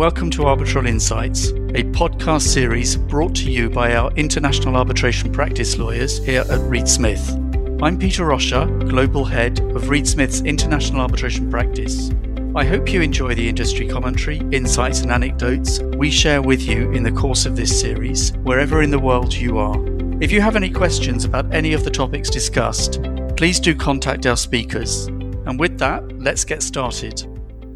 welcome to Arbitral Insights, a podcast series brought to you by our international arbitration practice lawyers here at Reed Smith. I'm Peter Roscher, Global Head of Reed Smith's International Arbitration Practice. I hope you enjoy the industry commentary, insights and anecdotes we share with you in the course of this series, wherever in the world you are. If you have any questions about any of the topics discussed, please do contact our speakers. And with that, let's get started.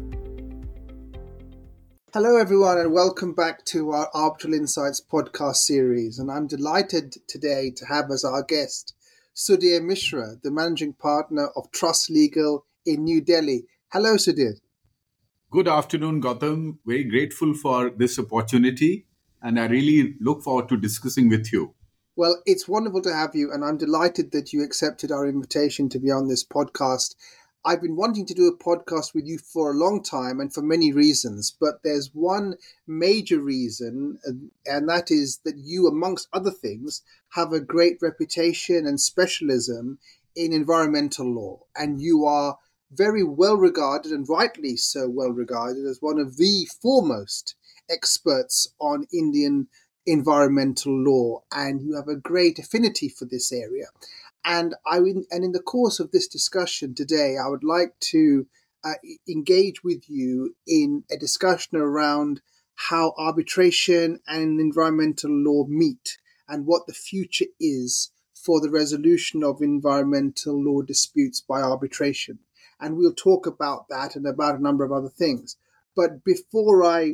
Hello everyone and welcome back to our Arbitral Insights podcast series, and I'm delighted today to have as our guest Sudhir Mishra, the Managing Partner of Trust Legal in New Delhi. Hello Sudhir. Good afternoon, Gautam. Very grateful for this opportunity and I really look forward to discussing with you. Well, it's wonderful to have you and I'm delighted that you accepted our invitation to be on this podcast. I've been wanting to do a podcast with you for a long time and for many reasons, but there's one major reason, and that is that you, amongst other things, have a great reputation and specialism in environmental law, and you are very well regarded, and rightly so well regarded, as one of the foremost experts on Indian environmental law, and you have a great affinity for this area. And in the course of this discussion today, I would like to engage with you in a discussion around how arbitration and environmental law meet and what the future is for the resolution of environmental law disputes by arbitration. And we'll talk about that and about a number of other things. But before I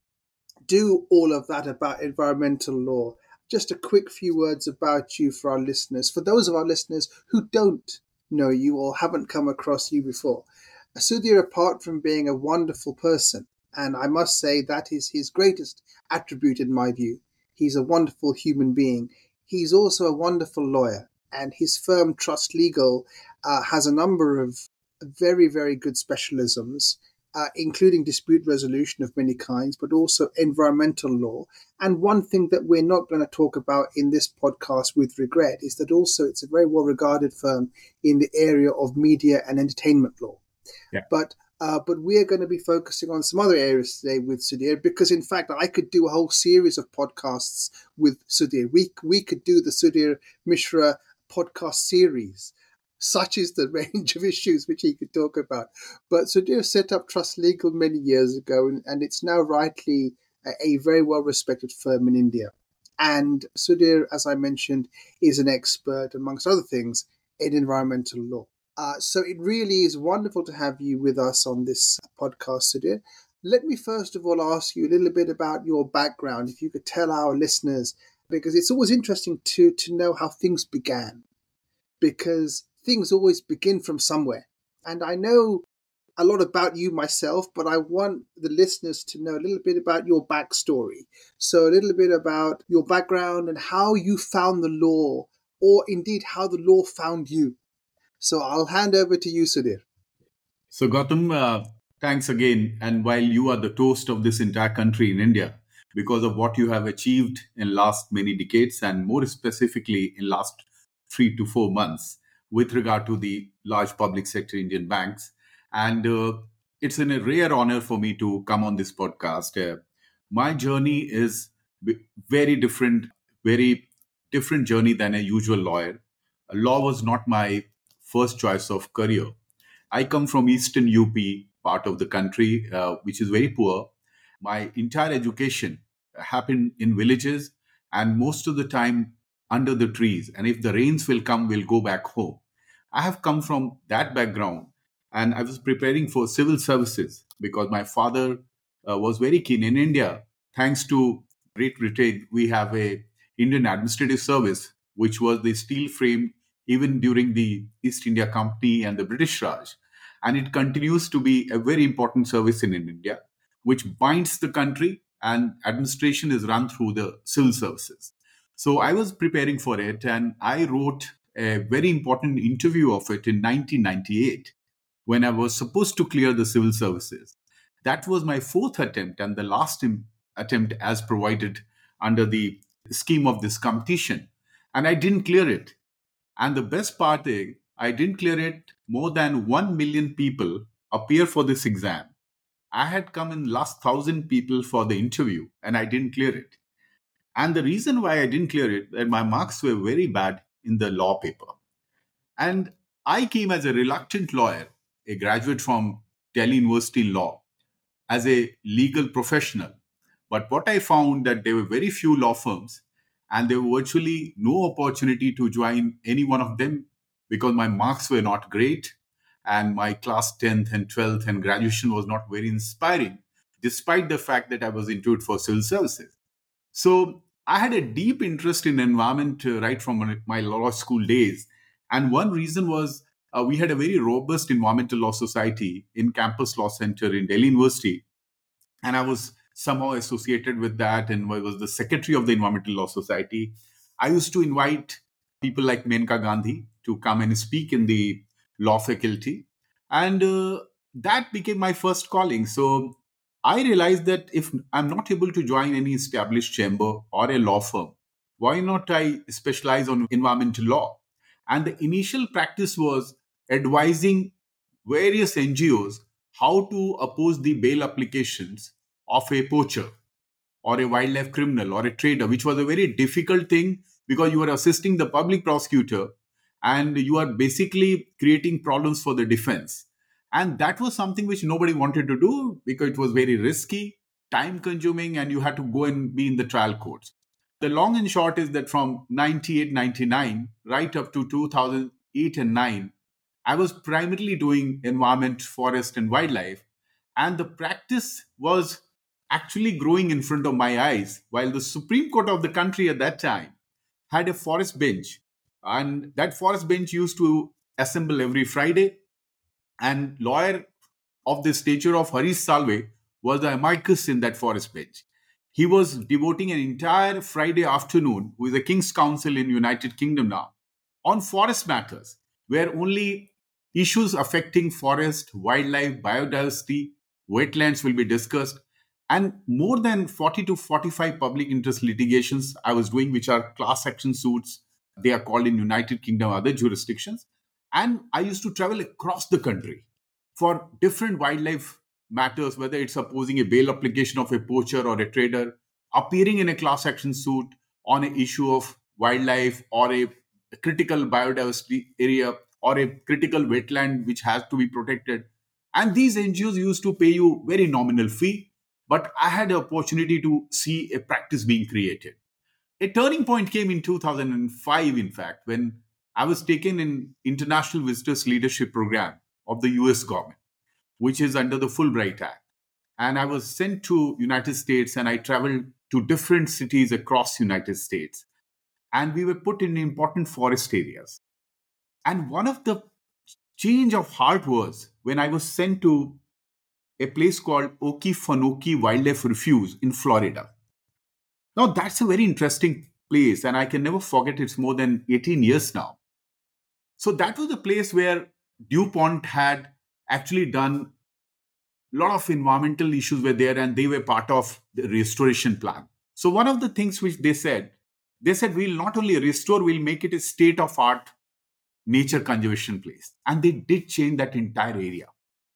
do all of that about environmental law, just a quick few words about you for our listeners. For those of our listeners who don't know you or haven't come across you before, Sudhir, apart from being a wonderful person, and I must say that is his greatest attribute in my view, he's a wonderful human being. He's also a wonderful lawyer, and his firm Trust Legal has a number of very, very good specialisms, including dispute resolution of many kinds, but also environmental law. And one thing that we're not going to talk about in this podcast with regret is that also it's a very well-regarded firm in the area of media and entertainment law. Yeah. But we are going to be focusing on some other areas today with Sudhir, because in fact I could do a whole series of podcasts with Sudhir. We could do the Sudhir Mishra podcast series. Such is the range of issues which he could talk about. But Sudhir set up Trust Legal many years ago, and it's now rightly a very well-respected firm in India. And Sudhir, as I mentioned, is an expert, amongst other things, in environmental law. So it really is wonderful to have you with us on this podcast, Sudhir. Let me first of all ask you a little bit about your background, if you could tell our listeners, because it's always interesting to know how things began, because things always begin from somewhere. And I know a lot about you myself, but I want the listeners to know a little bit about your backstory. So a little bit about your background and how you found the law, or indeed how the law found you. So I'll hand over to you, Sudhir. So Gautam, thanks again. And while you are the toast of this entire country in India, because of what you have achieved in last many decades, and more specifically in last 3 to 4 months, with regard to the large public sector Indian banks. And it's a rare honor for me to come on this podcast. My journey is very different journey than a usual lawyer. Law was not my first choice of career. I come from Eastern UP part of the country, which is very poor. My entire education happened in villages, and most of the time under the trees, and if the rains will come, we'll go back home. I have come from that background, and I was preparing for civil services because my father was very keen in India. Thanks to Great Britain, we have a Indian Administrative Service, which was the steel frame even during the East India Company and the British Raj. And it continues to be a very important service in India, which binds the country, and administration is run through the civil services. So I was preparing for it, and I wrote a very important interview of it in 1998 when I was supposed to clear the civil services. That was my fourth attempt and the last attempt as provided under the scheme of this competition. And I didn't clear it. And the best part is, I didn't clear it. More than 1 million people appear for this exam. I had come in last 1,000 people for the interview and I didn't clear it. And the reason why I didn't clear it, that my marks were very bad in the law paper. And I came as a reluctant lawyer, a graduate from Delhi University Law, as a legal professional. But what I found that there were very few law firms and there were virtually no opportunity to join any one of them because my marks were not great and my class 10th and 12th and graduation was not very inspiring, despite the fact that I was into it for civil services. So I had a deep interest in environment right from my law school days. And one reason was we had a very robust environmental law society in Campus Law Center in Delhi University. And I was somehow associated with that and I was the secretary of the Environmental Law Society. I used to invite people like Menka Gandhi to come and speak in the law faculty. And that became my first calling. So I realized that if I'm not able to join any established chamber or a law firm, why not I specialize on environmental law? And the initial practice was advising various NGOs how to oppose the bail applications of a poacher or a wildlife criminal or a trader, which was a very difficult thing because you are assisting the public prosecutor and you are basically creating problems for the defense. And that was something which nobody wanted to do because it was very risky, time consuming, and you had to go and be in the trial courts. The long and short is that from 98, 99, right up to 2008 and 9, I was primarily doing environment, forest, and wildlife. And the practice was actually growing in front of my eyes, while the Supreme Court of the country at that time had a forest bench. And that forest bench used to assemble every Friday. And lawyer of the stature of Harish Salve was the amicus in that forest bench. He was devoting an entire Friday afternoon with the King's Council in United Kingdom now on forest matters, where only issues affecting forest, wildlife, biodiversity, wetlands will be discussed. And more than 40 to 45 public interest litigations I was doing, which are class action suits. They are called in United Kingdom, other jurisdictions. And I used to travel across the country for different wildlife matters, whether it's opposing a bail application of a poacher or a trader, appearing in a class action suit on an issue of wildlife or a critical biodiversity area or a critical wetland which has to be protected. And these NGOs used to pay you very nominal fee, but I had the opportunity to see a practice being created. A turning point came in 2005, in fact, when I was taken in International Visitors Leadership Program of the US government, which is under the Fulbright Act. And I was sent to United States and I traveled to different cities across United States. And we were put in important forest areas. And one of the change of heart was when I was sent to a place called Okefenokee Wildlife Refuge in Florida. Now, that's a very interesting place, and I can never forget it's more than 18 years now. So that was the place where DuPont had actually done a lot of environmental issues were there, and they were part of the restoration plan. So one of the things which they said we'll not only restore, we'll make it a state-of-art nature conservation place. And they did change that entire area.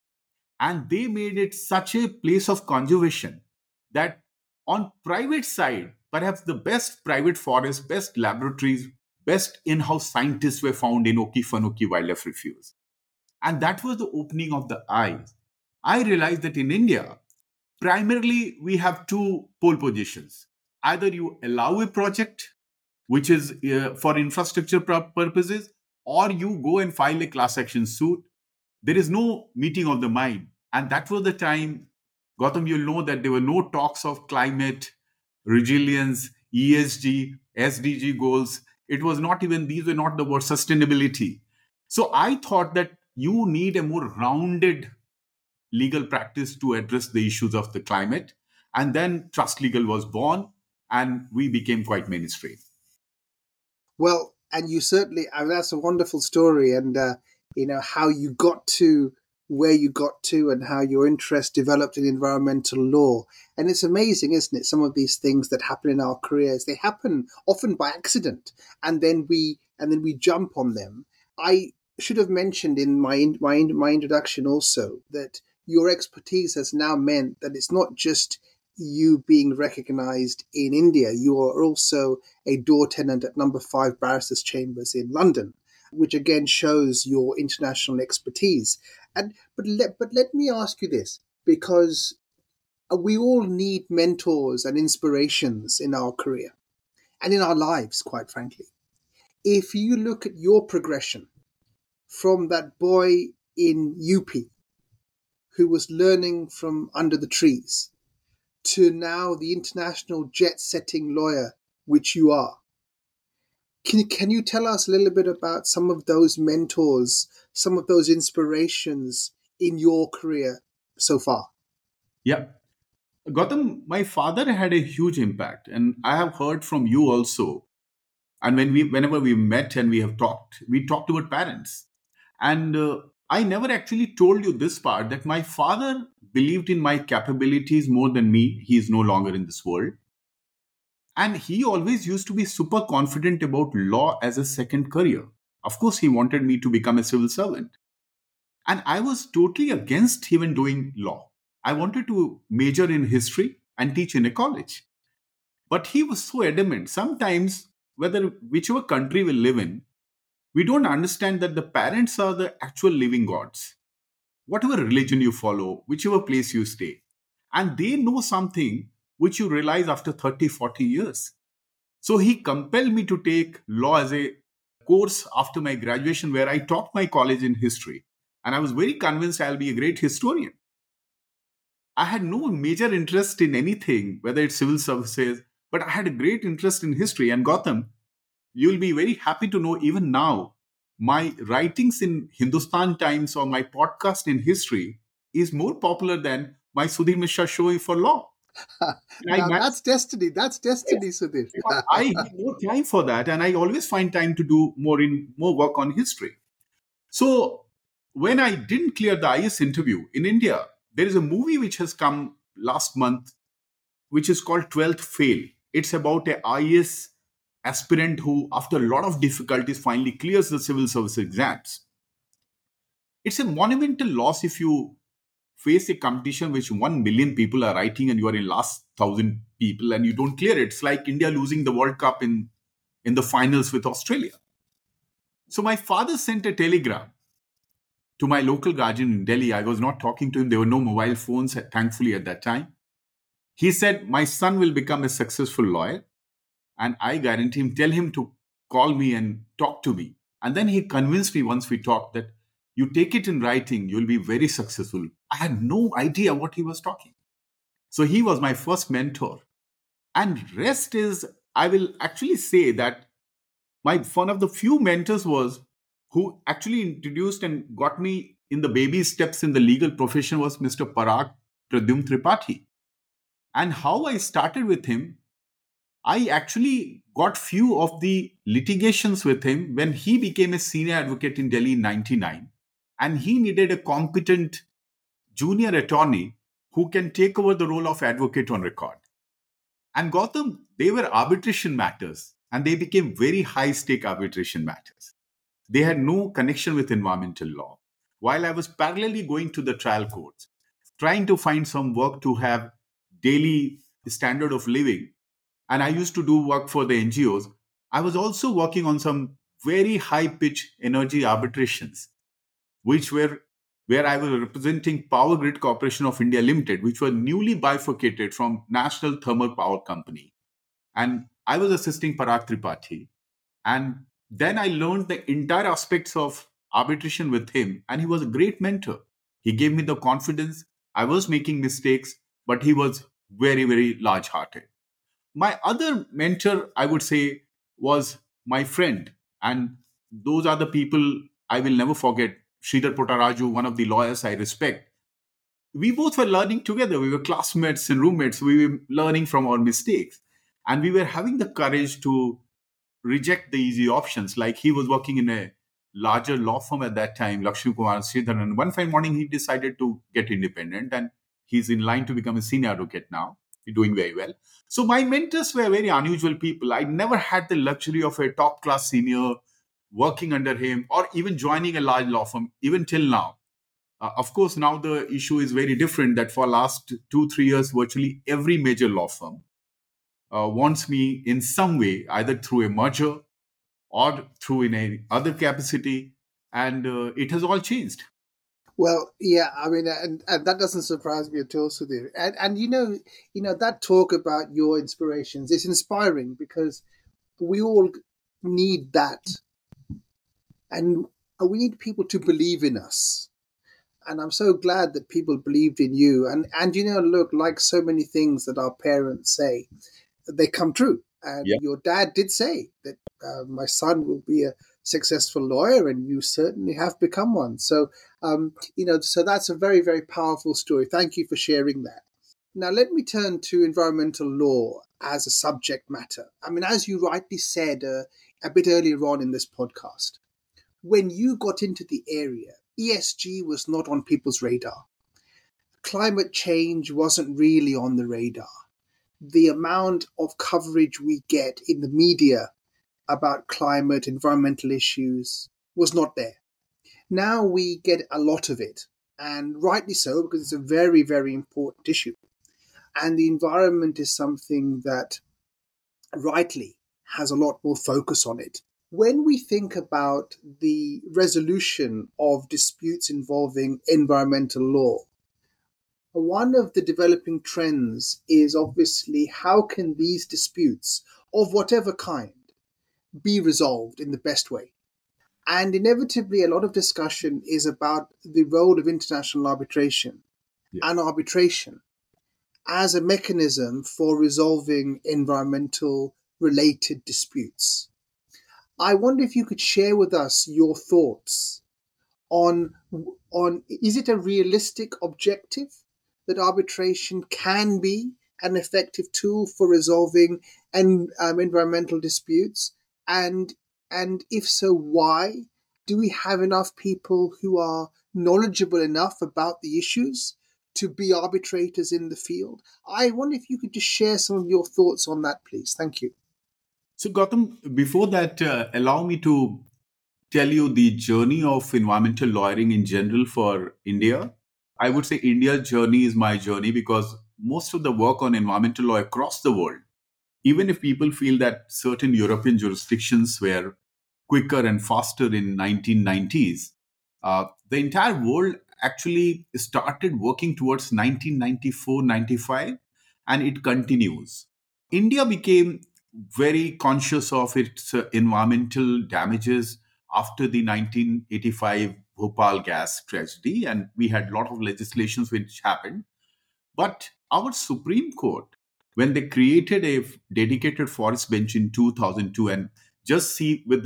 And they made it such a place of conservation that on private side, perhaps the best private forests, best laboratories, best in-house scientists were found in Okefenokee Wildlife Refuge. And that was the opening of the eyes. I realized that in India, primarily we have two pole positions. Either you allow a project, which is for infrastructure purposes, or you go and file a class action suit. There is no meeting of the mind. And that was the time, Gautam, you'll know that there were no talks of climate, resilience, ESG, SDG goals. It was not even, these were not the word sustainability. So I thought that you need a more rounded legal practice to address the issues of the climate. And then Trust Legal was born and we became quite mainstream. Well, and you certainly, that's a wonderful story, and how you got to where you got to and how your interest developed in environmental law. And it's amazing, isn't it? Some of these things that happen in our careers, they happen often by accident, and then we jump on them. I should have mentioned in my introduction also that your expertise has now meant that it's not just you being recognized in India, you are also a door tenant at number 5 Barristers Chambers in London, which again shows your international expertise. But let me ask you this, because we all need mentors and inspirations in our career and in our lives, quite frankly. If you look at your progression from that boy in UP who was learning from under the trees to now the international jet-setting lawyer which you are, can you tell us a little bit about some of those mentors, some of those inspirations in your career so far? Yeah. Gautam, my father had a huge impact, and I have heard from you also. And whenever we met and we talked about parents. And I never actually told you this part, that my father believed in my capabilities more than me. He is no longer in this world. And he always used to be super confident about law as a second career. Of course, he wanted me to become a civil servant. And I was totally against even doing law. I wanted to major in history and teach in a college. But he was so adamant. Sometimes, whichever country we live in, we don't understand that the parents are the actual living gods. Whatever religion you follow, whichever place you stay. And they know something which you realize after 30, 40 years. So he compelled me to take law as a course after my graduation, where I taught my college in history. And I was very convinced I'll be a great historian. I had no major interest in anything, whether it's civil services, but I had a great interest in history. And Gautam, you'll be very happy to know, even now, my writings in Hindustan Times or my podcast in history is more popular than my Sudhir Mishra show for law. Now, that's destiny. That's destiny, yes. Sudhir. I have no time for that, and I always find time to do more work on history. So when I didn't clear the IAS interview in India, there is a movie which has come last month, which is called 12th Fail. It's about a IAS aspirant who, after a lot of difficulties, finally clears the civil service exams. It's a monumental loss if you face a competition which 1 million people are writing and you are in last 1,000 people and you don't clear it. It's like India losing the World Cup in the finals with Australia. So my father sent a telegram to my local guardian in Delhi. I was not talking to him. There were no mobile phones, thankfully, at that time. He said, my son will become a successful lawyer. And I guarantee him, tell him to call me and talk to me. And then he convinced me once we talked that you take it in writing, you'll be very successful. I had no idea what he was talking. So he was my first mentor. And rest is, I will actually say that one of the few mentors who actually introduced and got me in the baby steps in the legal profession was Mr. Parag Pradyumn Tripathi. And how I started with him, I actually got few of the litigations with him when he became a senior advocate in Delhi in 1999. And he needed a competent junior attorney who can take over the role of advocate on record. And Gautam, they were arbitration matters, and they became very high-stake arbitration matters. They had no connection with environmental law. While I was parallelly going to the trial courts, trying to find some work to have daily standard of living, and I used to do work for the NGOs, I was also working on some very high-pitch energy arbitrations, which were where I was representing Power Grid Corporation of India Limited, which were newly bifurcated from National Thermal Power Company. And I was assisting Parag Tripathi. And then I learned the entire aspects of arbitration with him. And he was a great mentor. He gave me the confidence. I was making mistakes, but he was very, very large-hearted. My other mentor, I would say, was my friend. And those are the people I will never forget. Sridhar Pottaraju, one of the lawyers I respect. We both were learning together. We were classmates and roommates. We were learning from our mistakes. And we were having the courage to reject the easy options. Like he was working in a larger law firm at that time, Lakshmi Kumar Sridhar. And one fine morning, he decided to get independent. And he's in line to become a senior advocate now. He's doing very well. So my mentors were very unusual people. I never had the luxury of a top-class senior working under him or even joining a large law firm, even till now. Of course, now the issue is very different that for last 2-3 years, virtually every major law firm wants me in some way, either through a merger or through in a other capacity. And it has all changed. Well, yeah, I mean, and that doesn't surprise me at all, Sudhir. And that talk about your inspirations is inspiring because we all need that, and we need people to believe in us. And I'm so glad that people believed in you. And look, like so many things that our parents say, they come true. And Yeah. your dad did say that my son will be a successful lawyer, and you certainly have become one. So, so that's a very, very powerful story. Thank you for sharing that. Now, let me turn to environmental law as a subject matter. I mean, as you rightly said a bit earlier on in this podcast, when you got into the area, ESG was not on people's radar. Climate change wasn't really on the radar. The amount of coverage we get in the media about climate, environmental issues was not there. Now we get a lot of it, and rightly so, because it's a very, very important issue. And the environment is something that rightly has a lot more focus on it. When we think about the resolution of disputes involving environmental law, one of the developing trends is obviously how can these disputes of whatever kind be resolved in the best way? And inevitably, a lot of discussion is about the role of international arbitration and arbitration as a mechanism for resolving environmental related disputes. I wonder if you could share with us your thoughts on is it a realistic objective that arbitration can be an effective tool for resolving environmental disputes, and if so, why? Do we have enough people who are knowledgeable enough about the issues to be arbitrators in the field? I wonder if you could just share some of your thoughts on that, please. Thank you. So, Gautam, before that, allow me to tell you the journey of environmental lawyering in general for India. I would say India's journey is my journey because most of the work on environmental law across the world, even if people feel that certain European jurisdictions were quicker and faster in 1990s, the entire world actually started working towards 1994-95, and it continues. India became very conscious of its environmental damages after the 1985 Bhopal gas tragedy, and we had a lot of legislations which happened. But our Supreme Court, when they created a dedicated forest bench in 2002, and just see with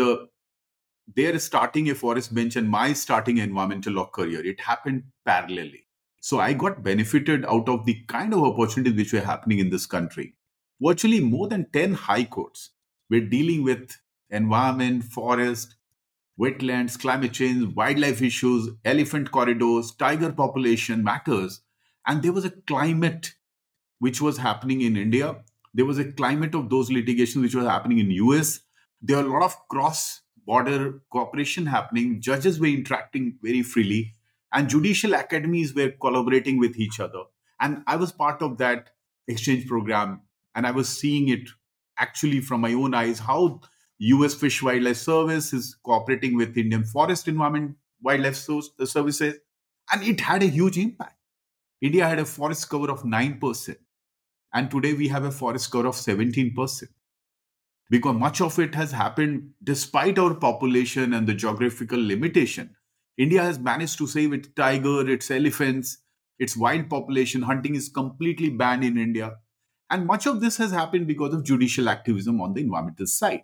their starting a forest bench and my starting an environmental law career, it happened parallelly. So I got benefited out of the kind of opportunities which were happening in this country. Virtually more than 10 high courts were dealing with environment, forest, wetlands, climate change, wildlife issues, elephant corridors, tiger population matters. And there was a climate which was happening in India. There was a climate of those litigations which was happening in US. There were a lot of cross-border cooperation happening. Judges were interacting very freely, and judicial academies were collaborating with each other. And I was part of that exchange program, and I was seeing it actually from my own eyes how US Fish Wildlife Service is cooperating with Indian Forest Environment Wildlife Services, and it had a huge impact. India had a forest cover of 9%, and today we have a forest cover of 17%. Because much of it has happened despite our population and the geographical limitation. India has managed to save its tiger, its elephants, its wild population. Hunting is completely banned in India. And much of this has happened because of judicial activism on the environmental side.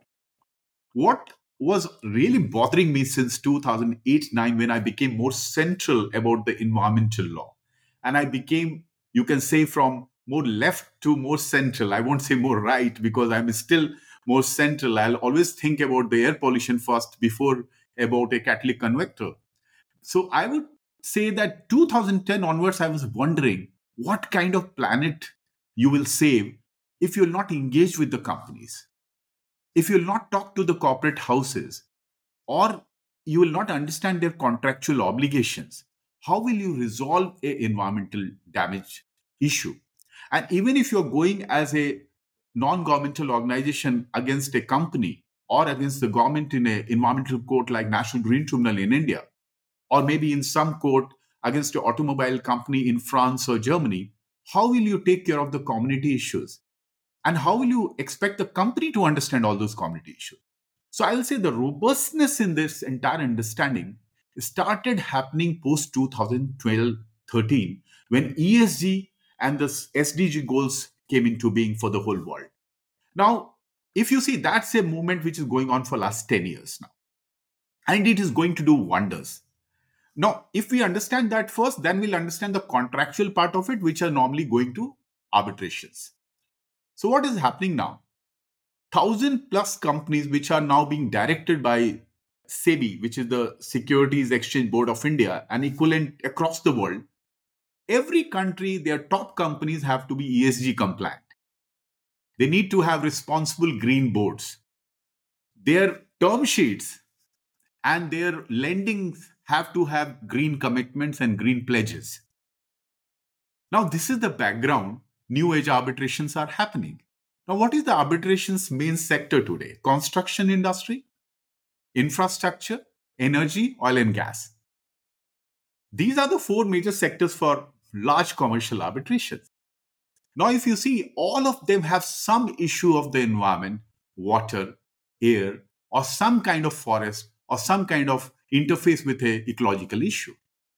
What was really bothering me since 2008-9 when I became more central about the environmental law, and I became, you can say, from more left to more central. I won't say more right because I'm still more central. I'll always think about the air pollution first before about a catalytic converter. So I would say that 2010 onwards, I was wondering what kind of planet you will save if you'll not engage with the companies, if you'll not talk to the corporate houses, or you will not understand their contractual obligations, how will you resolve a environmental damage issue? And even if you're going as a non-governmental organization against a company or against the government in an environmental court like National Green Tribunal in India, or maybe in some court against an automobile company in France or Germany, how will you take care of the community issues? And how will you expect the company to understand all those community issues? So I will say the robustness in this entire understanding started happening post 2012-13 when ESG and the SDG goals came into being for the whole world. Now, if you see, that's a movement which is going on for last 10 years now. And it is going to do wonders. Now, if we understand that first, then we'll understand the contractual part of it, which are normally going to arbitrations. So what is happening now? 1,000+ companies which are now being directed by SEBI, which is the Securities Exchange Board of India, and equivalent across the world. Every country, their top companies have to be ESG compliant. They need to have responsible green boards. Their term sheets and their lendings have to have green commitments and green pledges. Now, this is the background new age arbitrations are happening. Now, what is the arbitration's main sector today? Construction industry, infrastructure, energy, oil and gas. These are the 4 major sectors for large commercial arbitrations. Now, if you see, all of them have some issue of the environment, water, air, or some kind of forest, or some kind of interface with an ecological issue.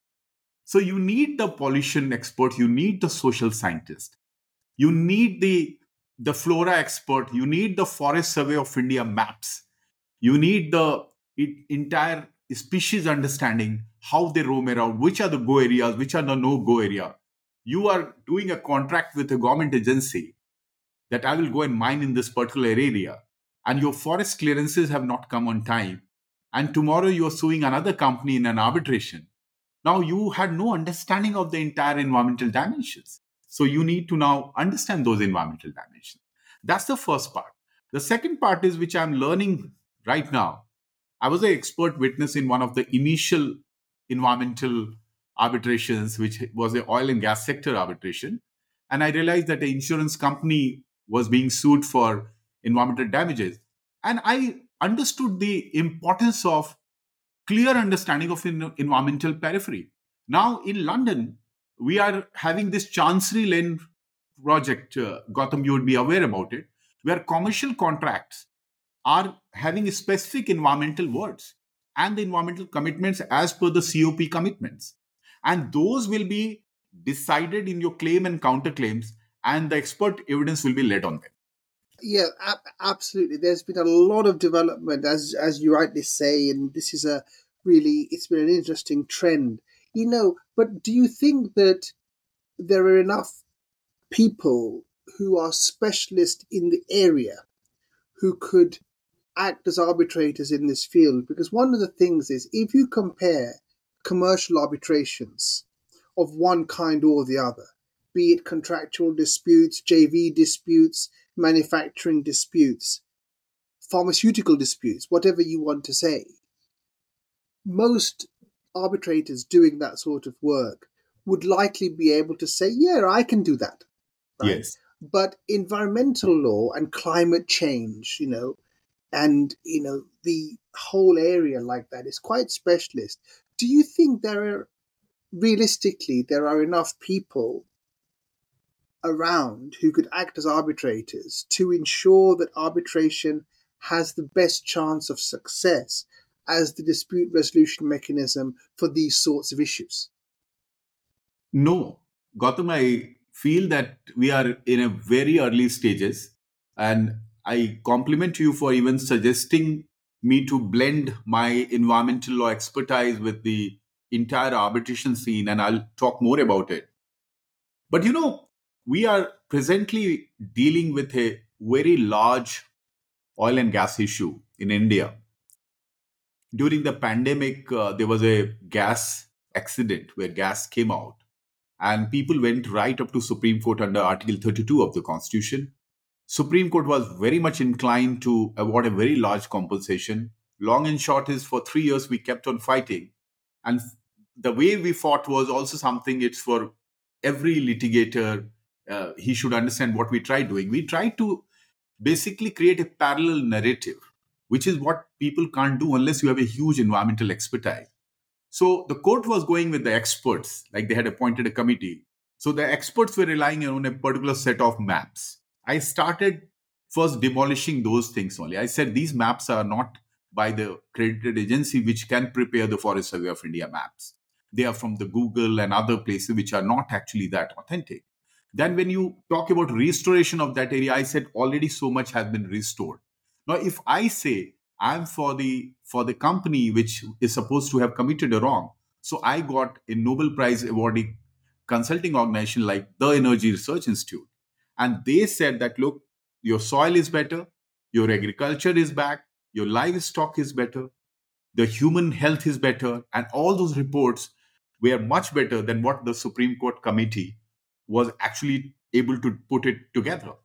So you need the pollution expert, you need the social scientist, you need the flora expert, you need the Forest Survey of India maps, you need the entire species understanding, how they roam around, which are the go areas, which are the no-go area. You are doing a contract with a government agency that I will go and mine in this particular area, and your forest clearances have not come on time, and tomorrow you are suing another company in an arbitration. Now you had no understanding of the entire environmental dimensions. So you need to now understand those environmental dimensions. That's the first part. The second part is, which I'm learning right now. I was an expert witness in one of the initial environmental arbitrations, which was the oil and gas sector arbitration. And I realized that the insurance company was being sued for environmental damages. And I understood the importance of clear understanding of environmental periphery. Now in London, we are having this Chancery Lane project, Gautam, you would be aware about it, where commercial contracts are having specific environmental words and the environmental commitments as per the COP commitments. And those will be decided in your claim and counterclaims, and the expert evidence will be laid on them. Yeah, absolutely. There's been a lot of development, as you rightly say, and this is it's been an interesting trend. But do you think that there are enough people who are specialists in the area who could act as arbitrators in this field? Because one of the things is, if you compare commercial arbitrations of one kind or the other, be it contractual disputes, JV disputes, manufacturing disputes, pharmaceutical disputes, whatever you want to say, most arbitrators doing that sort of work would likely be able to say, yeah, I can do that. Right? Yes. But environmental law and climate change, and the whole area like that is quite specialist. Do you think there are enough people around who could act as arbitrators to ensure that arbitration has the best chance of success as the dispute resolution mechanism for these sorts of issues? No, Gautam, I feel that we are in a very early stages, and I compliment you for even suggesting me to blend my environmental law expertise with the entire arbitration scene, and I'll talk more about it. But we are presently dealing with a very large oil and gas issue in India. During the pandemic, there was a gas accident where gas came out, and people went right up to Supreme Court under Article 32 of the Constitution. Supreme Court was very much inclined to award a very large compensation. Long and short is, for 3 years, we kept on fighting. And the way we fought was also something, it's for every litigator. He should understand what we tried doing. We tried to basically create a parallel narrative, which is what people can't do unless you have a huge environmental expertise. So the court was going with the experts, like they had appointed a committee. So the experts were relying on a particular set of maps. I started first demolishing those things only. I said these maps are not by the accredited agency which can prepare the Forest Survey of India maps. They are from the Google and other places which are not actually that authentic. Then when you talk about restoration of that area, I said already so much has been restored. Now, if I say I'm for the company which is supposed to have committed a wrong, so I got a Nobel Prize awarding consulting organization like the Energy Research Institute, and they said that, look, your soil is better, your agriculture is back, your livestock is better, the human health is better, and all those reports were much better than what the Supreme Court committee was actually able to put it together.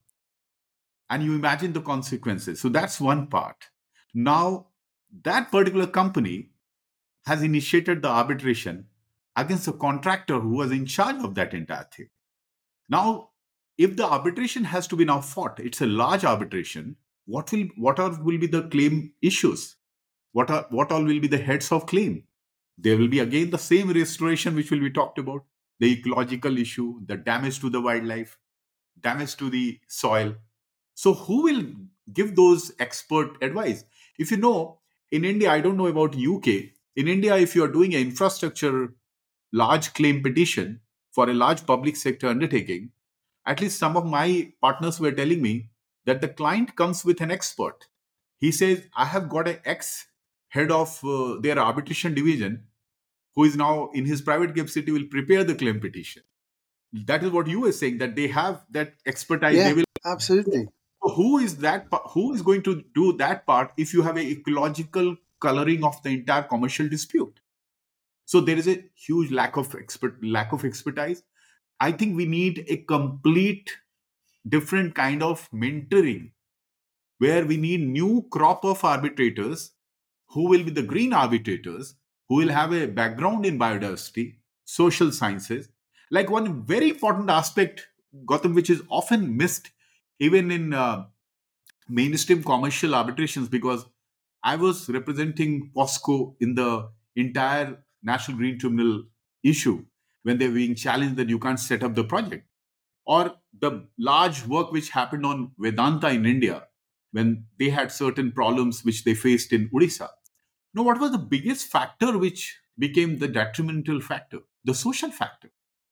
And you imagine the consequences. So that's one part. Now, that particular company has initiated the arbitration against the contractor who was in charge of that entire thing. Now, if the arbitration has to be now fought, it's a large arbitration. What all will be the claim issues? What all will be the heads of claim? There will be again the same restoration which will be talked about, the ecological issue, the damage to the wildlife, damage to the soil. So who will give those expert advice? If you know, in India, I don't know about UK. In India, if you are doing an infrastructure large claim petition for a large public sector undertaking, at least some of my partners were telling me that the client comes with an expert. He says, I have got an ex head of their arbitration division who is now in his private capacity will prepare the claim petition. That is what you were saying, that they have that expertise. Yeah, they will. absolutely. Who is going to do that part if you have an ecological coloring of the entire commercial dispute? So there is a huge lack of expertise. I think we need a complete different kind of mentoring where we need new crop of arbitrators who will be the green arbitrators, who will have a background in biodiversity, social sciences. Like one very important aspect, Gautam, which is often missed even in mainstream commercial arbitrations, because I was representing POSCO in the entire National Green Tribunal issue when they were being challenged that you can't set up the project. Or the large work which happened on Vedanta in India when they had certain problems which they faced in Odisha. Now, what was the biggest factor which became the detrimental factor? The social factor.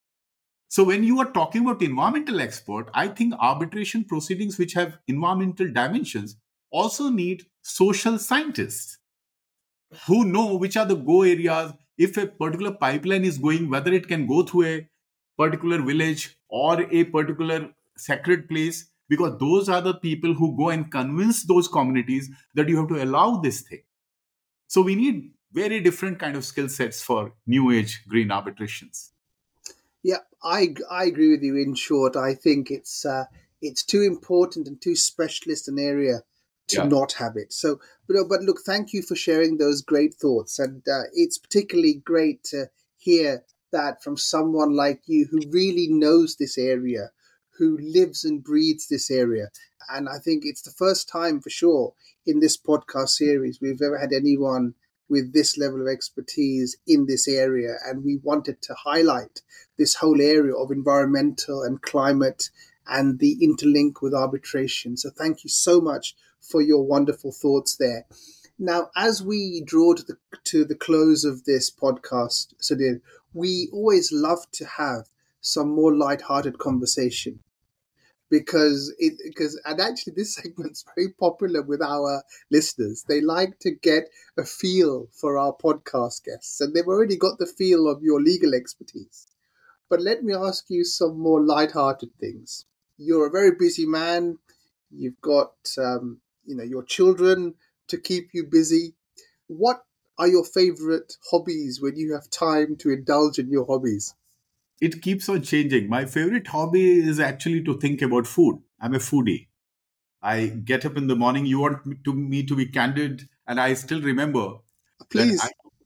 So when you are talking about environmental expert, I think arbitration proceedings which have environmental dimensions also need social scientists who know which are the go areas. If a particular pipeline is going, whether it can go through a particular village or a particular sacred place, because those are the people who go and convince those communities that you have to allow this thing. So we need very different kind of skill sets for new age green arbitrations. Yeah, I agree with you. In short, I think it's too important and too specialist an area to not have it. So, but look, thank you for sharing those great thoughts, and it's particularly great to hear that from someone like you who really knows this area, who lives and breathes this area. And I think it's the first time for sure in this podcast series we've ever had anyone with this level of expertise in this area. And we wanted to highlight this whole area of environmental and climate and the interlink with arbitration. So thank you so much for your wonderful thoughts there. Now, as we draw to the close of this podcast, Sudhir, we always love to have some more light-hearted conversation. Because actually this segment's very popular with our listeners. They like to get a feel for our podcast guests, and they've already got the feel of your legal expertise. But let me ask you some more light-hearted things. You're a very busy man. You've got your children to keep you busy. What are your favorite hobbies when you have time to indulge in your hobbies? It keeps on changing. My favorite hobby is actually to think about food. I'm a foodie. I get up in the morning. You want me to be candid, and I still remember. Please.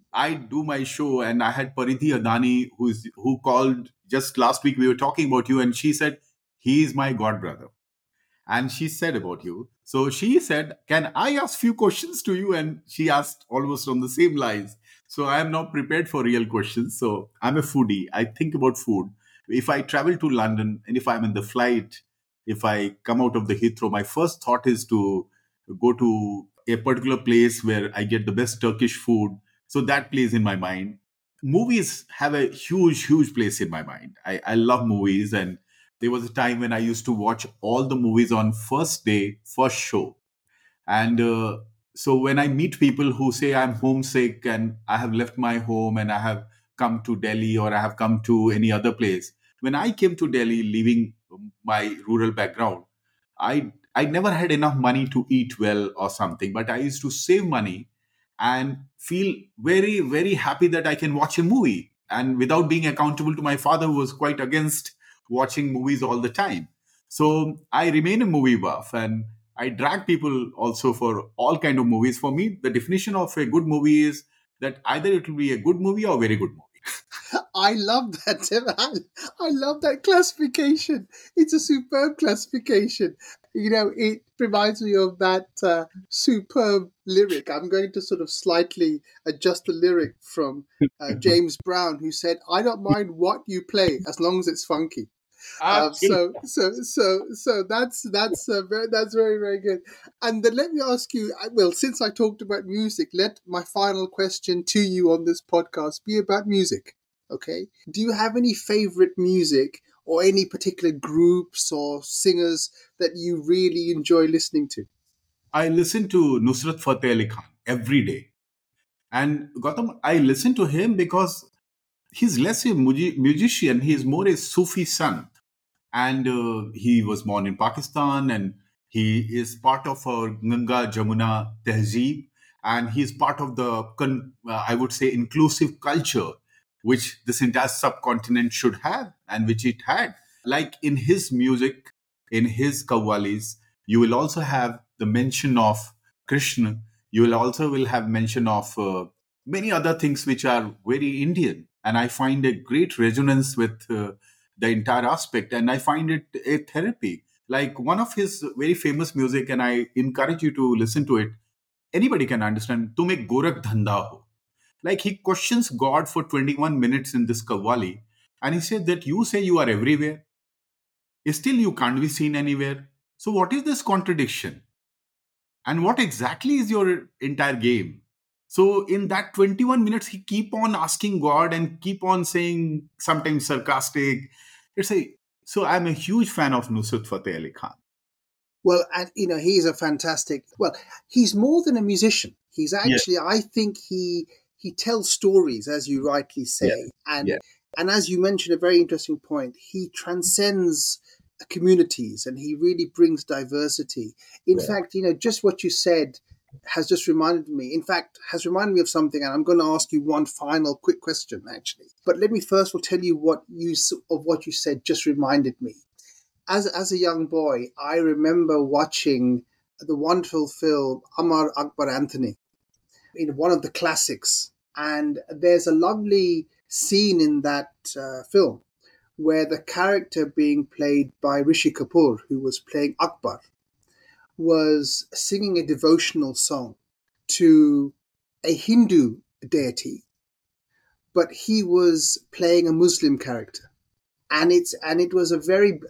I do my show, and I had Paridhi Adani, who called just last week. We were talking about you, and she said he is my god brother. And she said about you. So she said, "Can I ask few questions to you?" And she asked almost on the same lines. So I am now prepared for real questions. So I'm a foodie. I think about food. If I travel to London and if I'm in the flight, if I come out of the Heathrow, my first thought is to go to a particular place where I get the best Turkish food. So that plays in my mind. Movies have a huge, huge place in my mind. I love movies, and there was a time when I used to watch all the movies on first day, first show. And so when I meet people who say I'm homesick and I have left my home and I have come to Delhi or I have come to any other place, when I came to Delhi, leaving my rural background, I never had enough money to eat well or something, but I used to save money and feel very, very happy that I can watch a movie and without being accountable to my father, who was quite against watching movies all the time. So I remain a movie buff, and I drag people also for all kind of movies. For me, the definition of a good movie is that either it will be a good movie or a very good movie. I love that, Tim. I love that classification. It's a superb classification. It reminds me of that superb lyric. I'm going to sort of slightly adjust the lyric from James Brown, who said, "I don't mind what you play as long as it's funky." So that's very, very good. And then let me ask you, well, since I talked about music, let my final question to you on this podcast be about music. Okay. Do you have any favorite music or any particular groups or singers that you really enjoy listening to? I listen to Nusrat Fateh Ali Khan every day. And Gautam, I listen to him because he's less a musician, he's more a Sufi sant. And he was born in Pakistan, and he is part of our Ganga Jamuna Tehzeeb, and he's part of the, I would say, inclusive culture which this entire subcontinent should have and which it had. Like in his music, in his qawwalis, you will also have the mention of Krishna. You will have mention of many other things which are very Indian, and I find a great resonance with the entire aspect, and I find it a therapy. Like one of his very famous music, and I encourage you to listen to it. Anybody can understand. Tum ek gorakh dhanda ho. Like he questions God for 21 minutes in this Qawwali, and he said that you say you are everywhere, still you can't be seen anywhere. So what is this contradiction? And what exactly is your entire game? So in that 21 minutes, he keep on asking God and keep on saying sometimes sarcastic. So I'm a huge fan of Nusrat Fateh Ali Khan. Well, and he's a fantastic. Well, he's more than a musician. He's actually, I think he tells stories, as you rightly say, and as you mentioned, a very interesting point. He transcends communities, and he really brings diversity. In fact, just what you said has just reminded me. In fact, has reminded me of something, and I'm going to ask you one final quick question, actually. But let me first will tell you what you said just reminded me. As a young boy, I remember watching the wonderful film Amar Akbar Anthony, one of the classics. And there's a lovely scene in that film where the character being played by Rishi Kapoor, who was playing Akbar, was singing a devotional song to a Hindu deity, but he was playing a Muslim character. And it was a very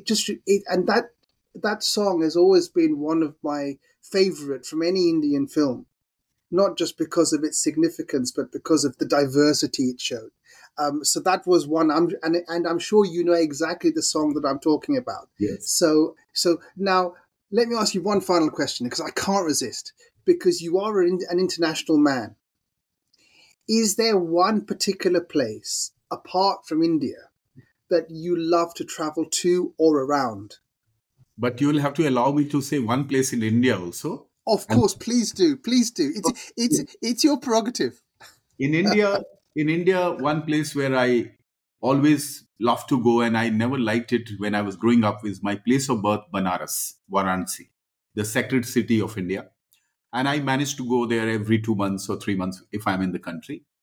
that song has always been one of my favorite from any Indian film, not just because of its significance, but because of the diversity it showed. So that was one, and I'm sure you know exactly the song that I'm talking about. Yes. So now let me ask you one final question, because I can't resist, because you are an international man. Is there one particular place apart from India that you love to travel to or around? But you will have to allow me to say one place in India also. Of course, please do. It's your prerogative. In India, one place where I always love to go, and I never liked it when I was growing up, is my place of birth, Banaras, Varanasi, the sacred city of India. And I manage to go there every 2 months or 3 months if I'm in the country.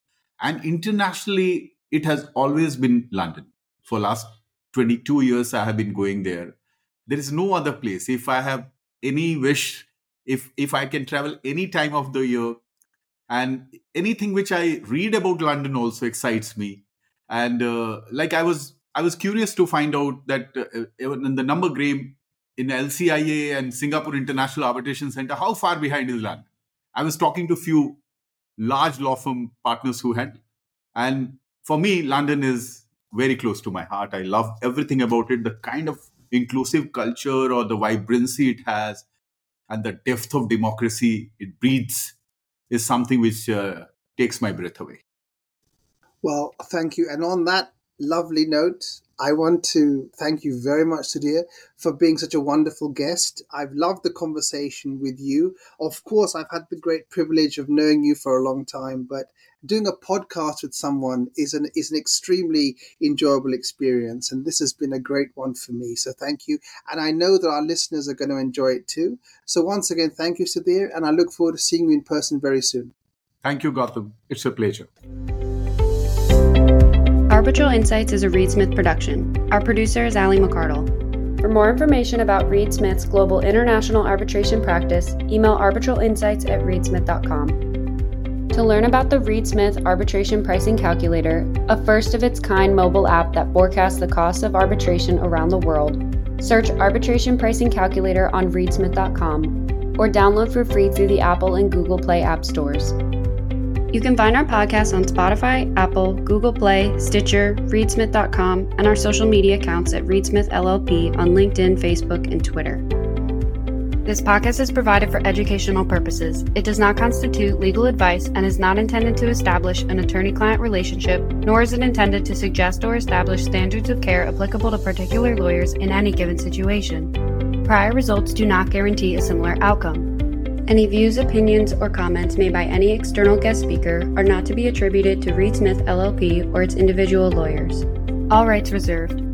And internationally, it has always been London. For last 22 years, I have been going there. There is no other place. If I have any wish, if I can travel any time of the year, and anything which I read about London also excites me. And I was curious to find out that even in the number game in LCIA and Singapore International Arbitration Center, how far behind is London? I was talking to a few large law firm partners who had, and for me, London is very close to my heart. I love everything about it, the kind of inclusive culture or the vibrancy it has, and the depth of democracy it breeds is something which takes my breath away. Well, thank you. And on that lovely note, I want to thank you very much, Sudhir, for being such a wonderful guest. I've loved the conversation with you. Of course, I've had the great privilege of knowing you for a long time, but doing a podcast with someone is an extremely enjoyable experience. And this has been a great one for me. So thank you. And I know that our listeners are going to enjoy it too. So once again, thank you, Sudhir. And I look forward to seeing you in person very soon. Thank you, Gautam. It's a pleasure. Arbitral Insights is a Reed Smith production. Our producer is Ali McCardle. For more information about Reed Smith's global international arbitration practice, email arbitralinsights@reedsmith.com. To learn about the Reed Smith Arbitration Pricing Calculator, a first-of-its-kind mobile app that forecasts the costs of arbitration around the world, search Arbitration Pricing Calculator on reedsmith.com or download for free through the Apple and Google Play app stores. You can find our podcast on Spotify, Apple, Google Play, Stitcher, reedsmith.com, and our social media accounts at Reed Smith LLP on LinkedIn, Facebook, and Twitter. This podcast is provided for educational purposes. It does not constitute legal advice and is not intended to establish an attorney-client relationship, nor is it intended to suggest or establish standards of care applicable to particular lawyers in any given situation. Prior results do not guarantee a similar outcome. Any views, opinions, or comments made by any external guest speaker are not to be attributed to Reed Smith LLP or its individual lawyers. All rights reserved.